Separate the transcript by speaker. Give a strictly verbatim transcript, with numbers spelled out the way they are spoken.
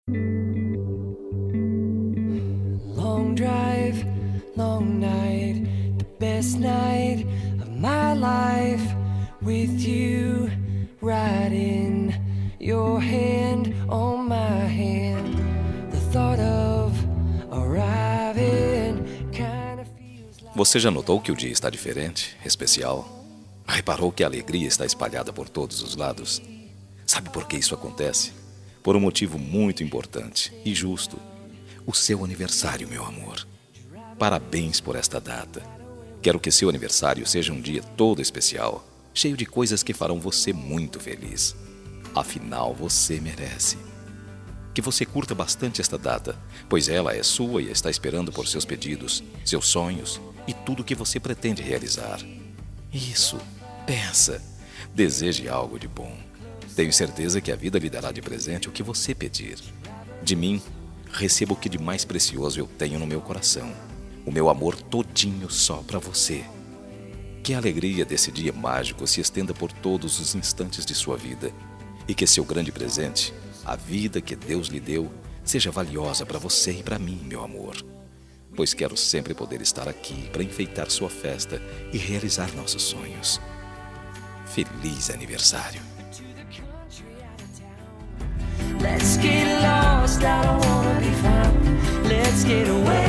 Speaker 1: Long drive, long night, the best night of my life with you right in your hand on my hand. The thought of arriving kind of feels like...
Speaker 2: Você já notou que o dia está diferente, especial? Reparou que a alegria está espalhada por todos os lados? Sabe por que isso acontece? Por um motivo muito importante e justo. O seu aniversário, meu amor. Parabéns por esta data. Quero que seu aniversário seja um dia todo especial, cheio de coisas que farão você muito feliz. Afinal, você merece. Que você curta bastante esta data, pois ela é sua e está esperando por seus pedidos, seus sonhos e tudo que você pretende realizar. Isso, pensa, deseje algo de bom. Tenho certeza que a vida lhe dará de presente o que você pedir. De mim, receba o que de mais precioso eu tenho no meu coração. O meu amor todinho só para você. Que a alegria desse dia mágico se estenda por todos os instantes de sua vida. E que seu grande presente, a vida que Deus lhe deu, seja valiosa para você e para mim, meu amor. Pois quero sempre poder estar aqui para enfeitar sua festa e realizar nossos sonhos. Feliz aniversário!
Speaker 1: Let's get lost, I don't wanna be found. Let's get away.